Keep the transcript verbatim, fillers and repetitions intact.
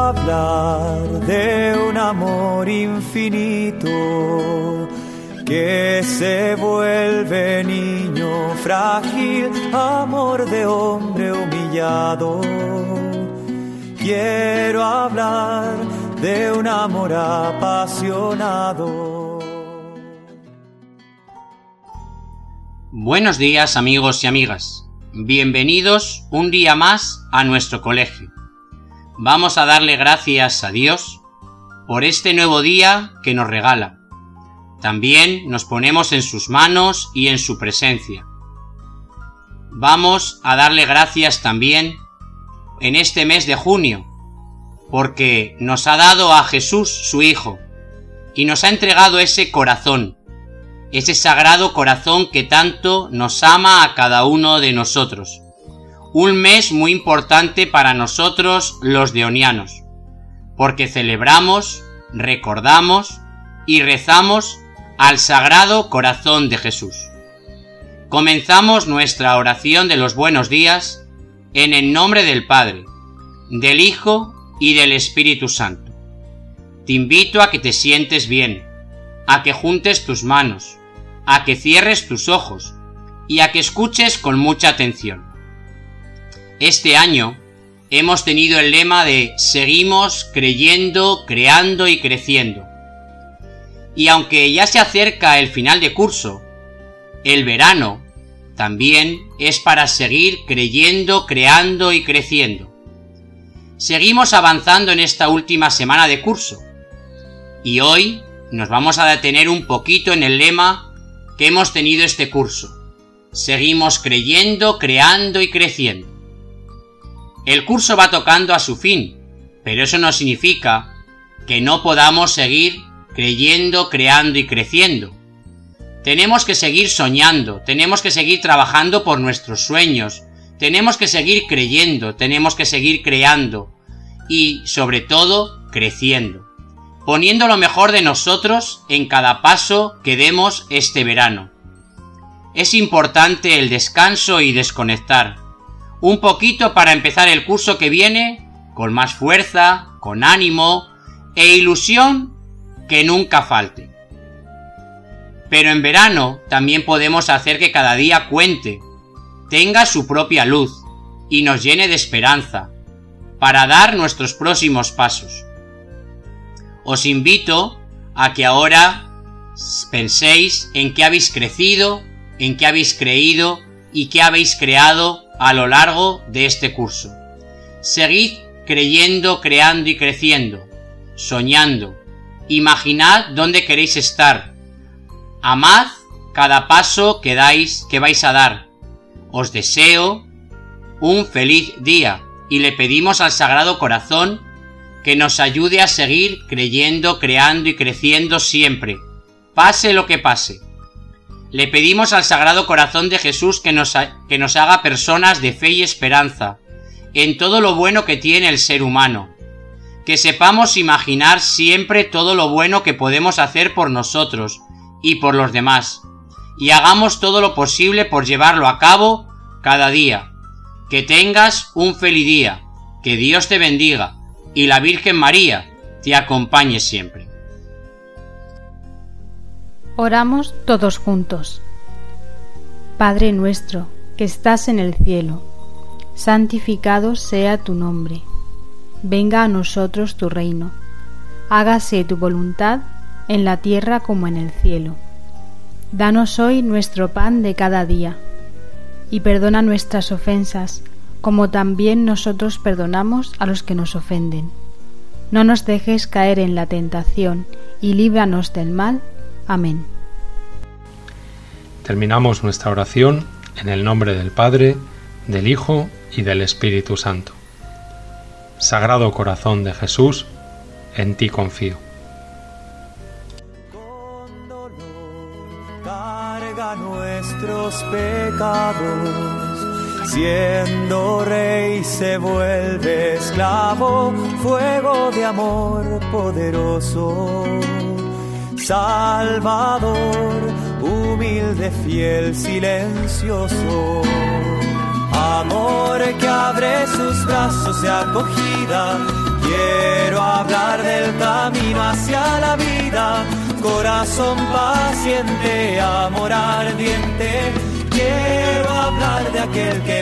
hablar de un amor infinito que se vuelve niño frágil, amor de hombre humillado. Quiero hablar de un amor apasionado. Buenos días, amigos y amigas. Bienvenidos un día más a nuestro colegio. Vamos a darle gracias a Dios por este nuevo día que nos regala. También nos ponemos en sus manos y en su presencia. Vamos a darle gracias también en este mes de junio, porque nos ha dado a Jesús su Hijo y nos ha entregado ese corazón, ese sagrado corazón que tanto nos ama a cada uno de nosotros. Un mes muy importante para nosotros los deonianos, porque celebramos, recordamos y rezamos al Sagrado Corazón de Jesús. Comenzamos nuestra oración de los buenos días en el nombre del Padre, del Hijo y del Espíritu Santo. Te invito a que te sientes bien, a que juntes tus manos, a que cierres tus ojos y a que escuches con mucha atención. Este año hemos tenido el lema de seguimos creyendo, creando y creciendo. Y aunque ya se acerca el final de curso, el verano también es para seguir creyendo, creando y creciendo. Seguimos avanzando en esta última semana de curso y hoy nos vamos a detener un poquito en el lema que hemos tenido este curso. Seguimos creyendo, creando y creciendo. El curso va tocando a su fin, pero eso no significa que no podamos seguir creyendo, creando y creciendo. Tenemos que seguir soñando, tenemos que seguir trabajando por nuestros sueños, tenemos que seguir creyendo, tenemos que seguir creando y, sobre todo, creciendo, poniendo lo mejor de nosotros en cada paso que demos este verano. Es importante el descanso y desconectar, un poquito para empezar el curso que viene con más fuerza, con ánimo e ilusión que nunca falte. Pero en verano también podemos hacer que cada día cuente, tenga su propia luz y nos llene de esperanza para dar nuestros próximos pasos. Os invito a que ahora penséis en qué habéis crecido, en qué habéis creído y qué habéis creado a lo largo de este curso. Seguid creyendo, creando y creciendo, soñando. Imaginad dónde queréis estar. Amad cada paso que dais, que vais a dar. Os deseo un feliz día y le pedimos al Sagrado Corazón que nos ayude a seguir creyendo, creando y creciendo siempre, pase lo que pase. Le pedimos al Sagrado Corazón de Jesús que nos, que nos haga personas de fe y esperanza en todo lo bueno que tiene el ser humano, que sepamos imaginar siempre todo lo bueno que podemos hacer por nosotros y por los demás, y hagamos todo lo posible por llevarlo a cabo cada día. Que tengas un feliz día, que Dios te bendiga y la Virgen María te acompañe siempre. Oramos todos juntos. Padre nuestro, que estás en el cielo, santificado sea tu nombre. Venga a nosotros tu reino. Hágase tu voluntad en la tierra como en el cielo. Danos hoy nuestro pan de cada día, y perdona nuestras ofensas, como también nosotros perdonamos a los que nos ofenden. No nos dejes caer en la tentación, y líbranos del mal. Amén. Terminamos nuestra oración en el nombre del Padre, del Hijo y del Espíritu Santo. Sagrado Corazón de Jesús, en ti confío. Con dolor carga nuestros pecados, siendo rey se vuelve esclavo, fuego de amor poderoso. Salvador, humilde, fiel, silencioso. Amor que abre sus brazos de acogida Quiero hablar del camino hacia la vida, corazón paciente, amor ardiente. Quiero hablar de aquel que